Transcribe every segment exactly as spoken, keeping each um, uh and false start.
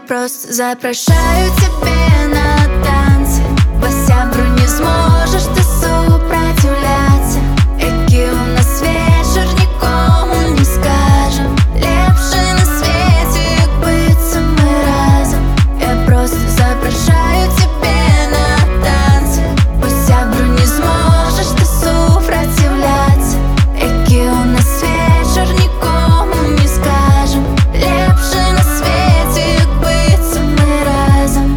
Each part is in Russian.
просто запрошаю тебе на танцы. По сябру не сможешь ты сопротивляться. Эки у нас вечер, никому не скажем. Лепший на свете, як быцца мы разом. Я просто запрошаю тебе на танцы. По сябру не сможешь ты сопротивляться. Эки у нас вечер, никому не скажем. Лепший на свете, як быцца мы разом.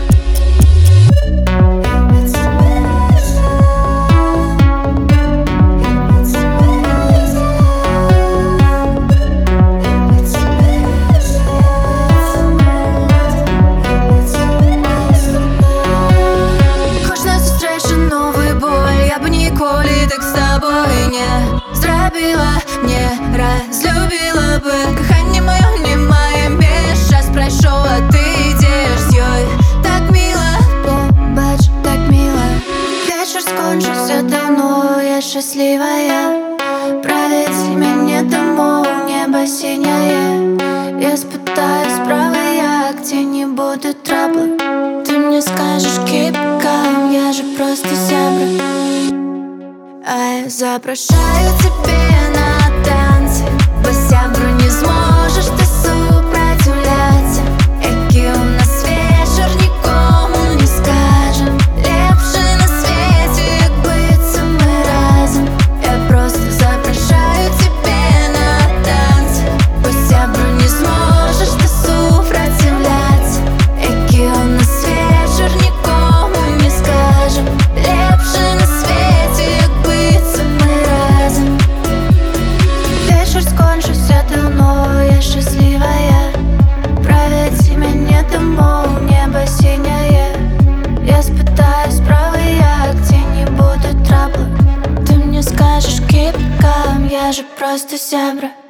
Кожна зустріча новий боль. Я б ніколи так з тобою не зробила, не разлюбила би. Кохання моє немає меж. Час пройшов, а ти йдеш з ёй. Так мило, побач, так мило. Вечер скончился давно, я счастливая. Проведи меня домой, небо синее. Я спытаю справа я, где не будет трабла. Ты мне скажешь keep calm, я же просто зябра. А я запрошаю тебе на танцы. По сябру не сможешь ты сопротивляться. Эки у нас вечер, никому не скажем. Лепший на свете, як быцца мы разом. Я просто запрошаю тебе на танцы. По сябру не сможешь ты сопротивляться. Эки у нас вечер, никому не скажем. Лепший на свете, як быцца мы разом. Вечер скончился давно, я счастливая. Проведи меня домой, небо синее. Я спытаю справа я, где не будет трабла. Ты мне скажешь keep calm, я же просто зябра.